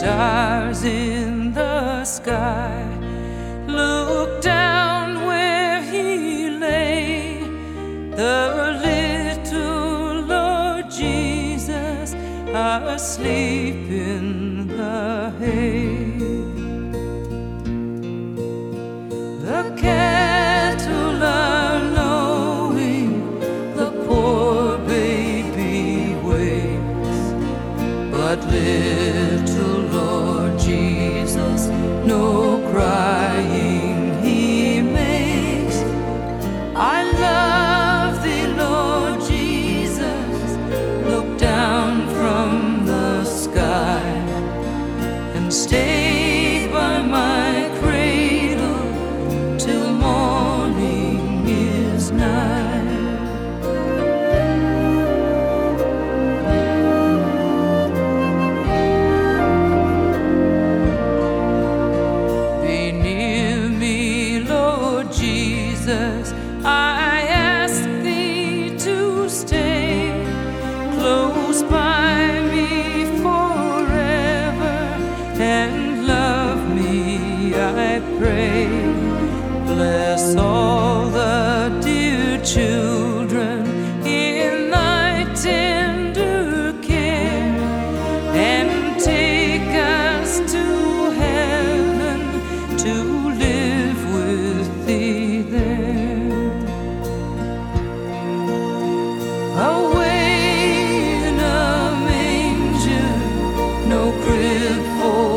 stars in the sky. Look down where he lay, the little Lord Jesus asleep in the hay. The cattle are lowing, the poor baby waits, but little Lord Jesus no crying he makes. I love thee, Lord Jesus, look down from the sky and stay by my cradle till morning is nigh. Be near me, Lord Jesus, I ask thee to stay close by me forever and love me, I pray. Bless all the dear children in thy tender care, and take us to heaven to live with thee there. Away in a manger, no crib for